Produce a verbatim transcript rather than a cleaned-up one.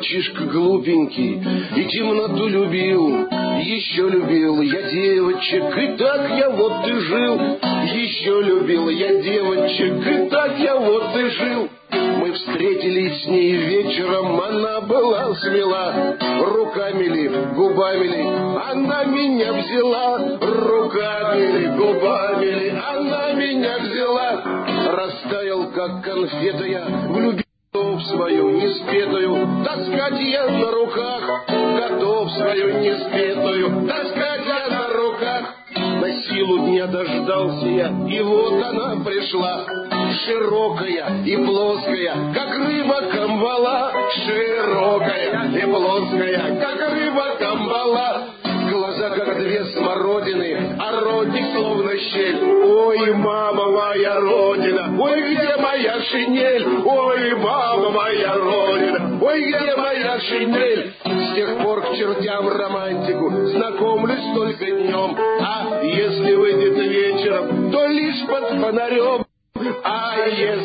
мальчишка глупенький, и темноту любил, еще любил я девочек, и так я вот и жил. Еще любил я девочек, и так я вот и жил. Мы встретились с ней вечером, она была смела. Руками ли, губами ли, она меня взяла. Руками ли, губами ли, она меня взяла. Растаял, как конфета я, влюбился в свою неспетую, таскать я на руках. Готов свою неспетую, таскать я на руках. На силу дня дождался я, и вот она пришла. Широкая и плоская, как рыба камбала. Широкая и плоская, как рыба камбала. Глаза, как две смородины, а ротик словно щель. Ой, мама моя родина, ой, где моя шинель? Ой, мама моя родина, ой, где моя шинель? С тех пор к чертям романтику знакомлюсь только днем. А если выйдет вечером, то лишь под фонарем. А если